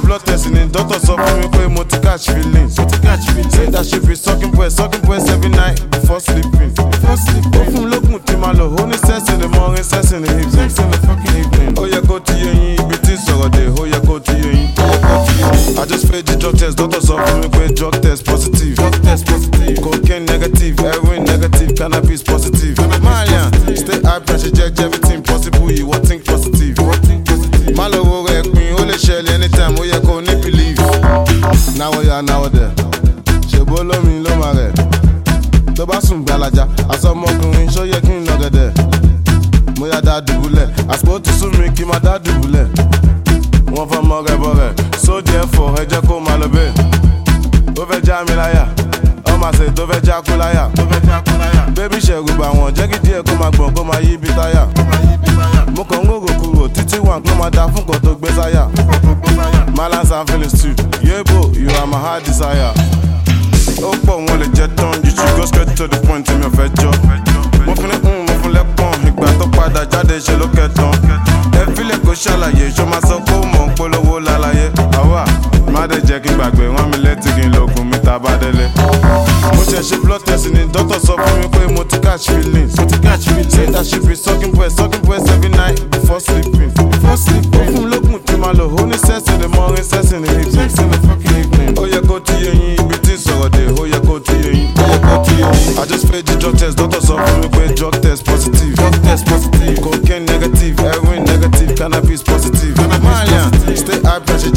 blood test ni doctor sọ fún mi pé mo ti catch feelings. Say that she be sucking breast every night before sleeping. Ó fún lókun tí ma lò, ó ní sex in the morning, sex in the evening. Ó yẹ kó ti yé yín, ibi tí sọ̀rọ̀ dé, ó yẹ kó ti yé yín. I just paid the drug test, doctor sọ fún mi pé drug test positive. Cocaine negative, heroin negative, cannabis positive. Malian, stay hype and she check everything possible, you what think positive. Má lọ wo rẹ̀ pin, ó lè ṣẹlẹ̀ anytime, ó yẹ kó ní believe. Náwó ya náwó dẹ̀, ṣèbó lómi ló máa rẹ̀. Tó bá sùn gbalaja, àsọmọkùnrin ṣó yẹ kí n nà gẹ̀dẹ̀. Mo yá dá dùbúlẹ̀, àsìkò ti sún mi kí n má dá dùbúlẹ̀. Wọ́n fọ́ mọ́ rẹ̀ bọ̀ rẹ̀, so therefore ẹ jẹ́ kó máa lọ bẹ́ẹ̀. Ó fẹ́ já mi láyà, ọmọ àṣẹ tó fẹ́ já kú láyà. Bébí ṣẹ̀rù bà wọ́n, jẹ́ kí díẹ̀ kó máa gbọ̀n kó máa yí bí táyà. Mo kàn ń rò kúrò títí wà kó máa da fún kan tó gbé sáyà. Malance and feelings too, yebo, you are my heart desire. Ó pọ̀ wọn lè jẹ tán, you should go straight to the point tí mi ò fẹ́ jọ. Mo fún ní mo fún lẹ́pọ̀n, ìgbà tó padà jáde ṣe ló kẹtàn. Ẹ fílẹ̀ kó ṣàlàyé, ṣó máa sọ pé ó mọ̀ ń polówó lálàyé. Àwa má dé jẹ́ kí n gbàgbé, wọ́n mi létí kí n lògùn mi tá a bá délé. Mo ṣe blood test ni doctor sọ fún mi pé mo ti catch feelings. Say that she be sucking breast every night before sleeping. Ó fún lókun tí ma lò, ó ní sex in the morning, sex in the evening. Ó yẹ kó ti yé yín, ibi tí sọ̀rọ̀ dé, ó yẹ kó ti yé yín. I just paid the drug test, doctor sọ fún mi pé drug test positive. Cocaine negative, heroin negative, cannabis positive. Malian, stay hype and she